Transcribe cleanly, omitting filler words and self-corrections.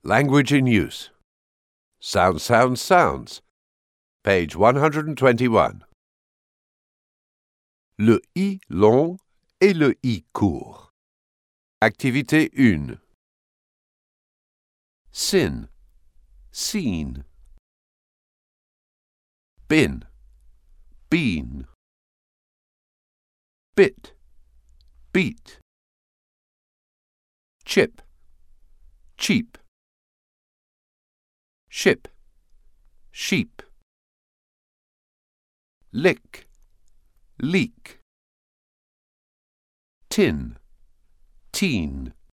Language in use. Sounds, sounds, sounds. Page 121. Le I long et le I court. Activité 1. Sin, seen. Bin, been. Bit, beat. Chip, cheap. Ship, sheep. Lick, leak. Tin, teen.